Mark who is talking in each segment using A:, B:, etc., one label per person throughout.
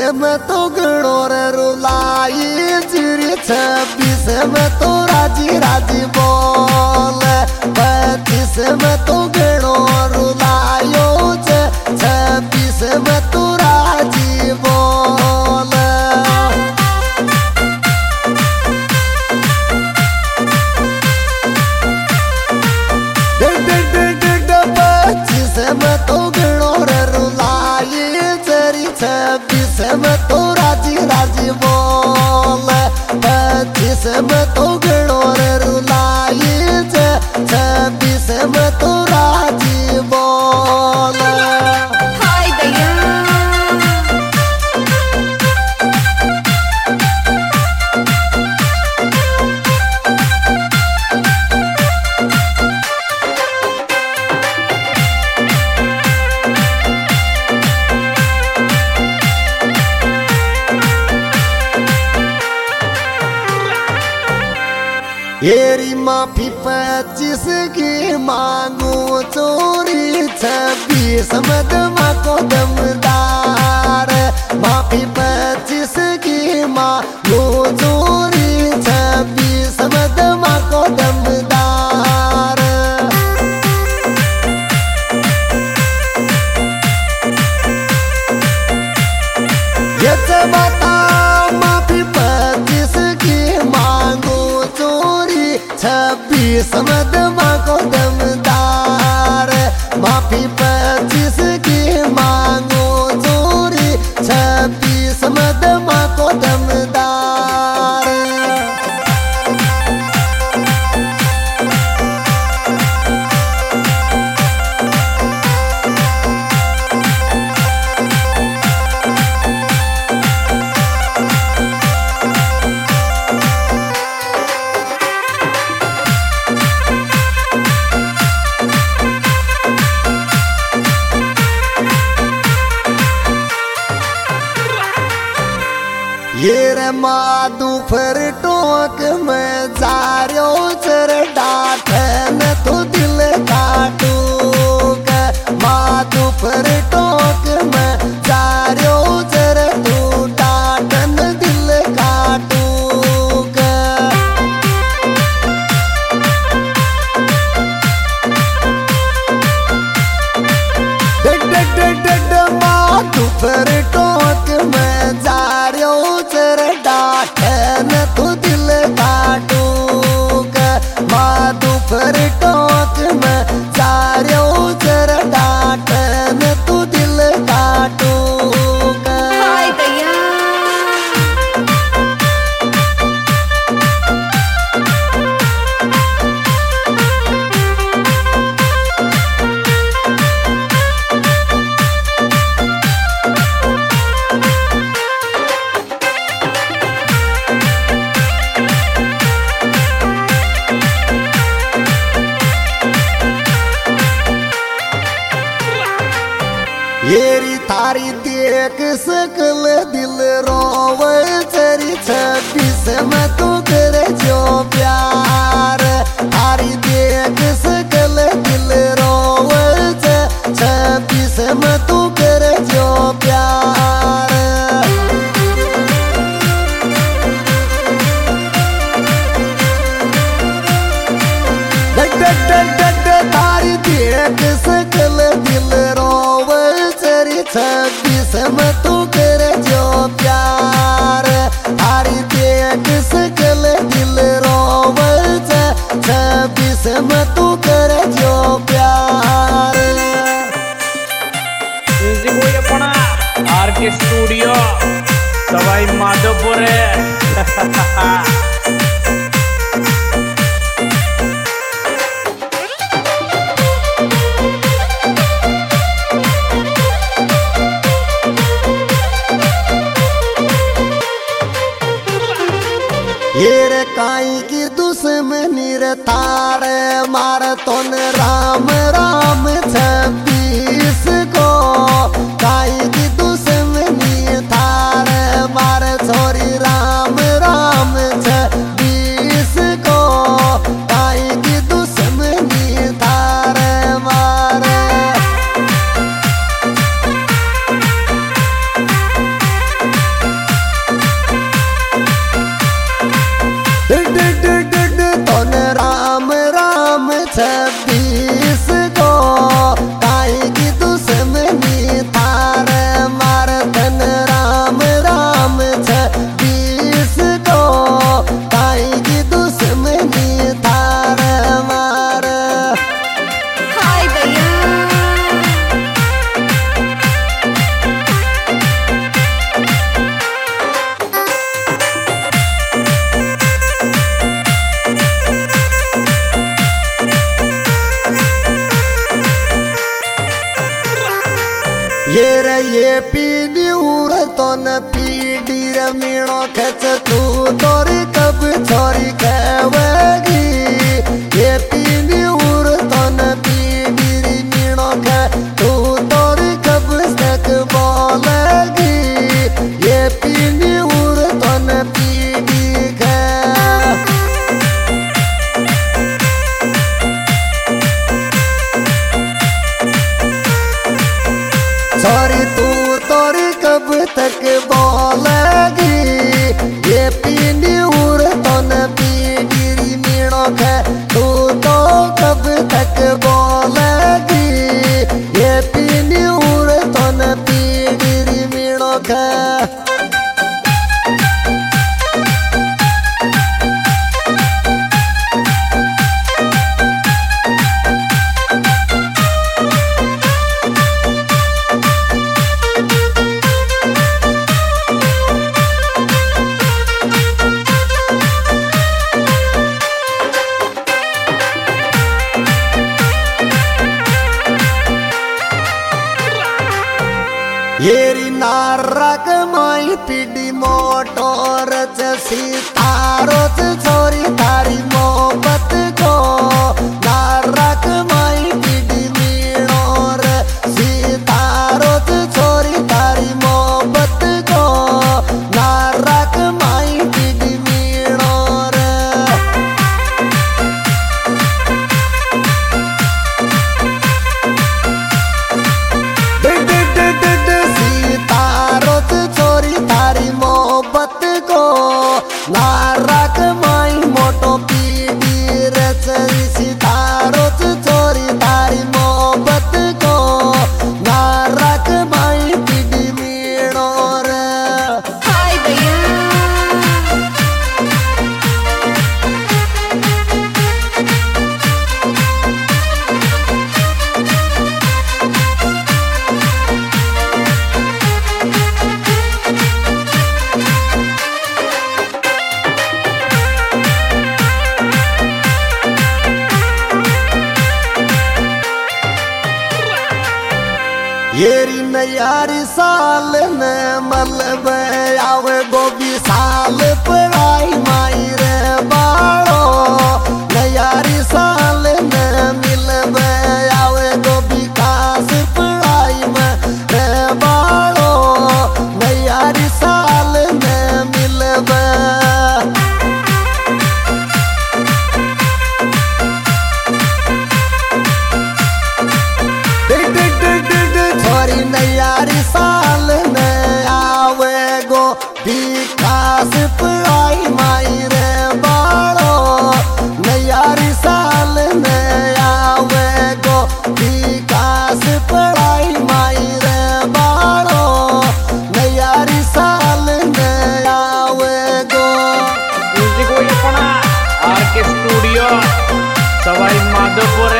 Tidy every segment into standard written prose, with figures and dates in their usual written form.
A: में तो गणोर रुलाई चिरी 26 में तो राजी राजी बोल 25 में तो गणोर रुलायो 26 में तो राजी बोल। में तो गणोर रुलाई चरी 26 में तो राजी राजी बोल 25 में तो गणोर रुलाई 26 में तो राजी बोल। येरी माफी 25 की मांगू चोरी 26 मदमा को दमदार माफी 25 की मांगू चोरी 26 मदमा को दमदार। ये बता माफी 25 की मांगू 26 मदमा को दमदार माफी 25 की मांगो चोरी 26 मदमा को दमदार। ये रे मादू फिर टोक में जा रो चर डाठ न तो दिल काटू मादू फिर टोक में जा रो चर तू डाठ न दिल काटू। मादू फिर टोक में जा रो डाठ न तू दिल काटू मादू फिर टोक में सारे चर डाठ न तू दिल काटू। येरी थारी देख सकल दिल रोवे चरी 26 में तू करे जो प्यार थारी देख सकल दिल रोवे 26 में तू करे जो प्यार। थारी देख सकल दिल रोवे 26 में तू करे जो प्यार थारी देख सकल दिल रोवे 26 में तू करे जो प्यार।
B: म्यूजिक हुई अपना आरके स्टूडियो सवाई माधोपुर
A: ये काई की दुश्मनी रे थार मार तोन राम राम 26 को काई की दुश्मनी थार मार छोरी राम राम 26 को काई की दुश्मनी थार मार। के मीणो खच तू तोरी कब छोरी कहवेगी ये पीनी उर तन पीडी मीणो खे तू तोरी कब तक बोलेगी ये पीनी उर तन पीडी खे छोरी तू तोरी कब तक बोलेगी ये पीनी उर तन पीडी मीणो खे तू तो कब तक बोलेगी ये पीनी उर तन पीडी मीणो खे येरी नारक माई पीडी मोटोर सीतारोच छोरी थारी मोहब्बत को नारक माई पीडी मीणोर सीतारोच छोरी थारी मोहब्बत को नारक माई पीडी मीणोर नारक माई मोटो पीडी रचरी सितारोच छोरी तारी मोहब्बत को नारक माई पीडी मीणो रे
C: हाय भैया
A: येरी नयारी साल ने मलब आवे गोबी साल पढ़ाई माई रे बाड़ो नयारी साल ने मिलब आवे गोबी खास पढ़ाई में रे बाड़ो नयारी साल ने मिलब छोरी नयारी साल में आवे गो विकास पढ़ाई माई रे बाड़ो नयारी साल में आवे गो विकास पढ़ाई माई रे बाड़ो नयारी साल में आवे गो
B: म्यूजिक होई अपना आरके स्टूडियो सवाई माधोपुर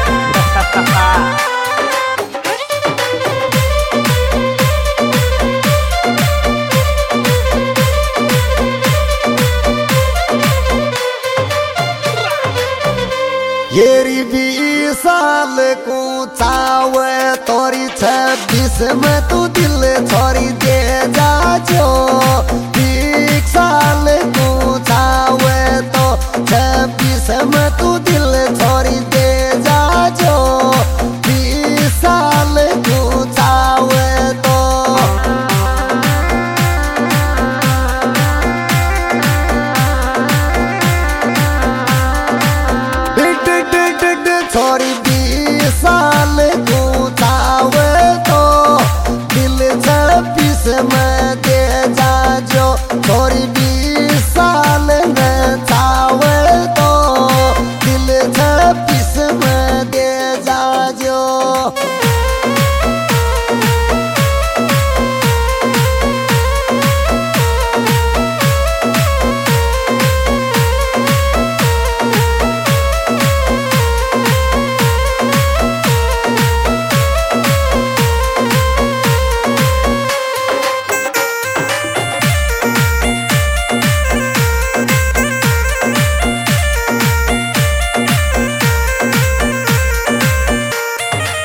A: येरी 20 साल को चावे तोरी 26 में तू दिल छोरी दे जाजो 20 साल को चावे तो 26 में तू दिल छोरी दे जाजो 20 साल को चावे तो छोरी 20 साल को चावे तो दिल 26 में दे जाजो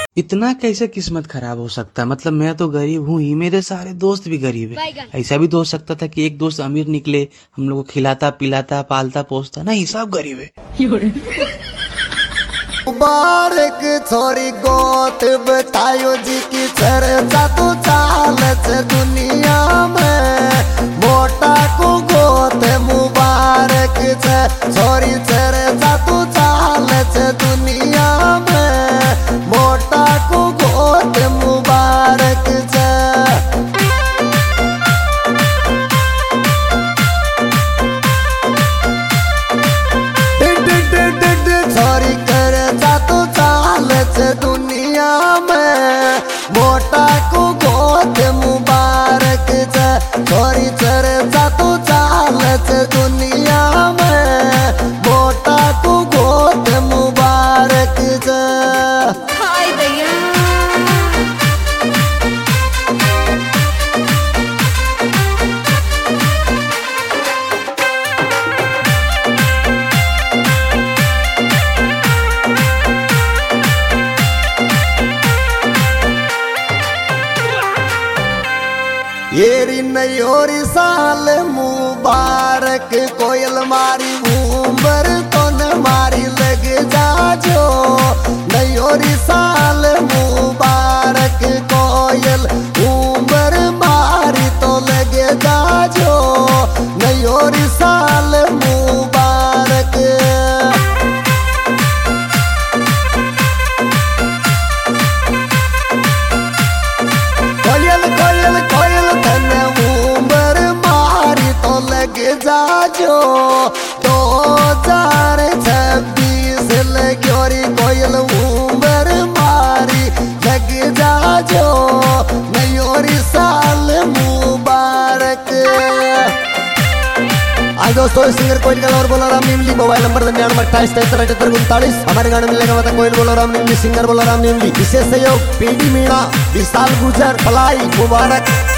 D: इतना कैसे किस्मत खराब हो सकता है? मतलब मैं तो गरीब हूँ ही, मेरे सारे दोस्त भी गरीब है। ऐसा भी तो हो सकता था कि एक दोस्त अमीर निकले, हम लोग को खिलाता पिलाता पालता पोसता, नहीं सब गरीब है।
A: मुबारक छोरी गोत बतायो जी की चर्चा तो चालच दुनिया में, मोटा को गोत मुबारक छे छोरी चर्चा तो चालच दुनिया में, मोटा को गोत मुबारक छे। छोरी कर जा तो चालच दुनिया में, मोटा को गोत मुबारक छे छोरी चर जा तो चालच दुनिया में, मोटा को गोत मुबारक छे।
C: हाय भैया।
A: येरी नयोरी साल मुबारक, कोयल मारी उम्र तो न मारी लग जाजो, नयोरी साल मुबारक कोयल उम्र मारी तो लग जाजो, नयोरी साल मुबारक। कोयल कोयल कोयल धन उम्र मारी तो लग जाजो, 2026 लगोरी कोयल उम्र मारी लग जाजो, नयोरी साल मुबारक। आज दोस्तों सिंगर कोयल और बोलाराम नीमली, मोबाइल नंबर 9928737339। हमारे गाने मिलेगा मतलब कोयल बोलाराम नीमली, सिंगर बोलाराम नीमली। विशेष सहयोग पीडी मीणा, विशाल गुजर, फलाई मुबारक।